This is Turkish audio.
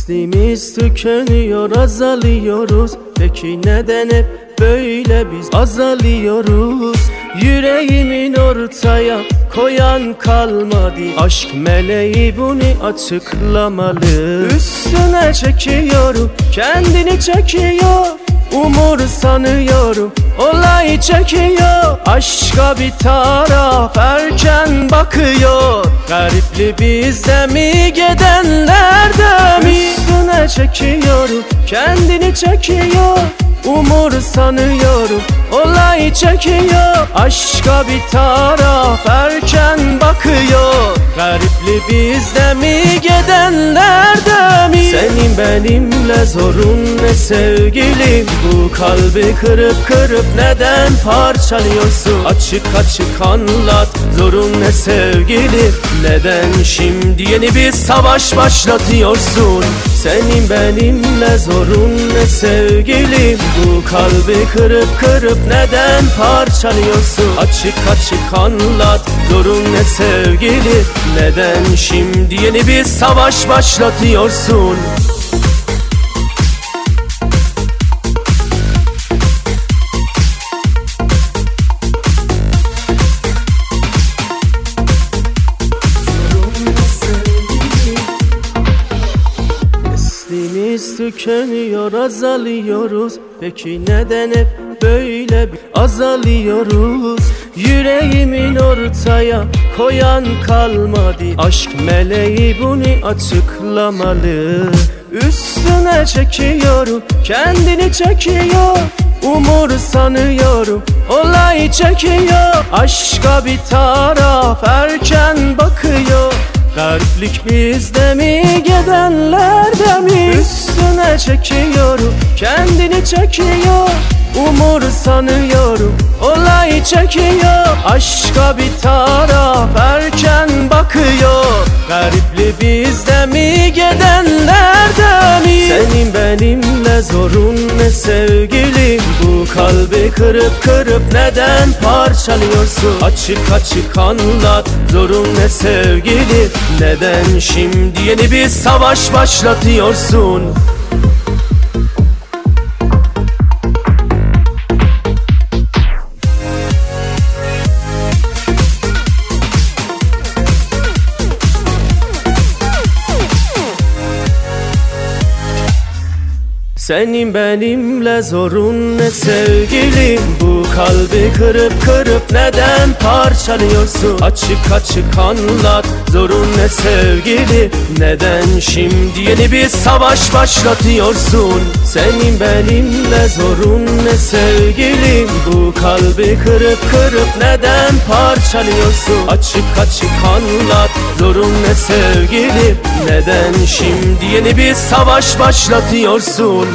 Neslimiz tükeniyor, azalıyoruz. Peki neden hep böyle biz azalıyoruz? Yüreğimin ortaya koyan kalmadı. Aşk meleği bunu açıklamalı. Üstüne çekiyorum, kendini çekiyor. Umursanıyorum, olay çekiyor. Aşka bir taraf erken bakıyor. Garipli bizde mi, gidenlerde mi? Üstüne çekiyorum, kendini çekiyor. Umursanıyorum, olay çekiyor. Aşka bir taraf erken bakıyor. Garipli bizde mi, gidenlerde mi? Senin benimle zorun ne sevgilim? Bu kalbi kırıp kırıp neden parçalıyorsun? Açık açık anlat, zorun ne sevgilim? Neden şimdi yeni bir savaş başlatıyorsun? Senin benimle zorun ne sevgilim? Bu kalbi kırıp kırıp neden parçalıyorsun? Açık açık anlat, zorun ne sevgilim? Neden şimdi yeni bir savaş başlatıyorsun? Neslimiz tükeniyor, azalıyoruz. Peki neden hep böyle azalıyoruz? Yüreğimin ortaya koyan kalmadı. Aşk meleği bunu açıklamalı. Üstüne çekiyorum, kendini çekiyor. Umursanıyorum, olay çekiyor. Aşka bir taraf erken bakıyor. Gariplik bizde mi, gidenlerde mi? Üstüne çekiyorum, kendini çekiyor. Umursanıyorum, olay çekiyor. Aşka bir taraf erken bakıyor. Garipli bizde mi, gidenlerde mi? Senin benimle zorun ne sevgilim? Bu kalbi kırıp kırıp neden parçalıyorsun? Açık açık anlat, zorun ne sevgilim? Neden şimdi yeni bir savaş başlatıyorsun? Senin benimle zorun ne sevgilim? Bu kalbi kırıp kırıp neden parçalıyorsun? Açık açık anlat, zorun ne sevgilim? Neden şimdi yeni bir savaş başlatıyorsun? Senin benimle zorun ne sevgilim? Bu kalbi kırıp kırıp neden parçalıyorsun? Açık açık anlat, zorun ne sevgilim? Neden şimdi yeni bir savaş başlatıyorsun?